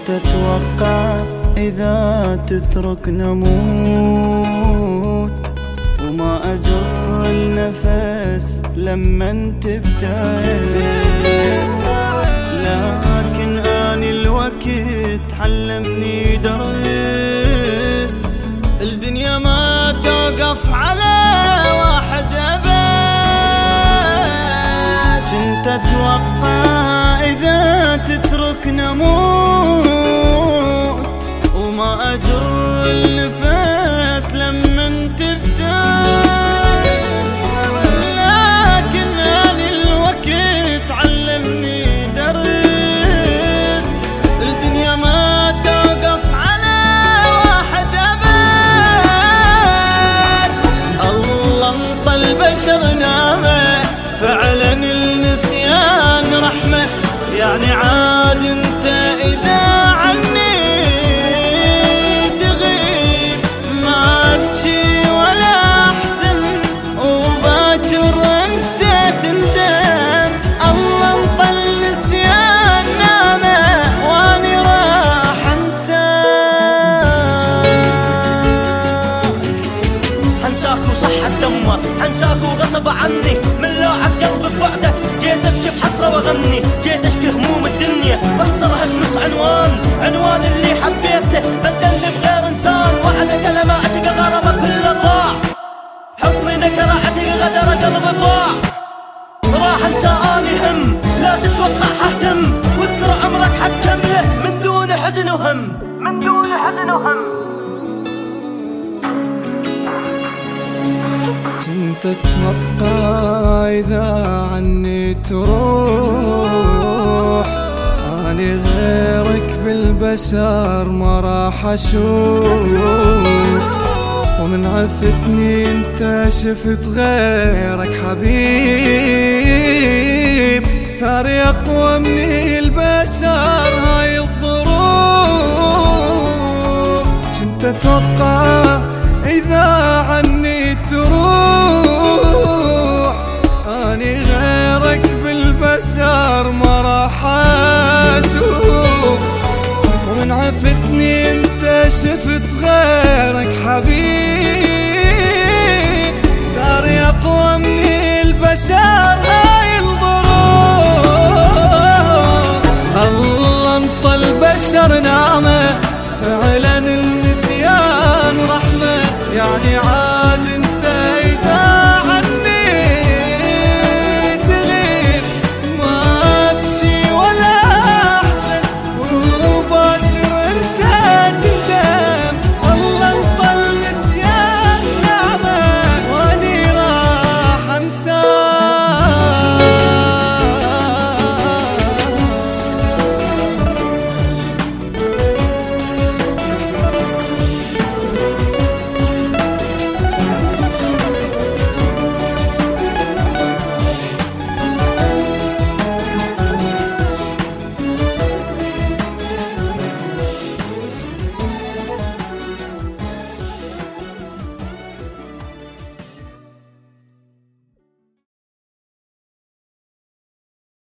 تتوقع إذا تترك نموت وما أجر النفس لما تبتعد، لكن آني الوقت علمني درس، الدنيا ما توقف على واحد أبد. كنت أتوقع إذا تترك نموت وما أجر النفس لما تبتعد، لكن آني الوقت علمني درس، الدنيا ما توقف على واحد أبد. الله انطى البشر نعمة، فعلا النسيان رحمة، يعني عاد انت إذا عني تغيب ما أبكي ولا أحزن، وباكر انت تندم. الله انطى النسيان نعمة واني راح هنساك وصح اتدمر، هنساك وغصب عني، من لوعة قلبي ببعدك جيت ابكي بحسرة واغني، جيت اشكي هموم الدنيا واخسر هالمس عنوان اللي حبيته بدلني بغير انسان، وعدك لما عشق غرامه كل ضاع، حكمي نكره عشق غدر قلبي ضاع، راح انسى اني هم، لا تتوقع حهتم، واذكر عمرك حتكمله من دون حزن وهم، من دون حزن وهم. كنت أتوقع إذا عني تروح، أني غيرك بالبشر ما راح أشوف، ومن عفتني انت شفت غيرك حبيب، ثاري أقوى من البشر هاي الظروف. كنت أتوقع إذا عني تروح، أني غيرك بالبشر ما راح أشوف، ومن عفتني انت شفت غيرك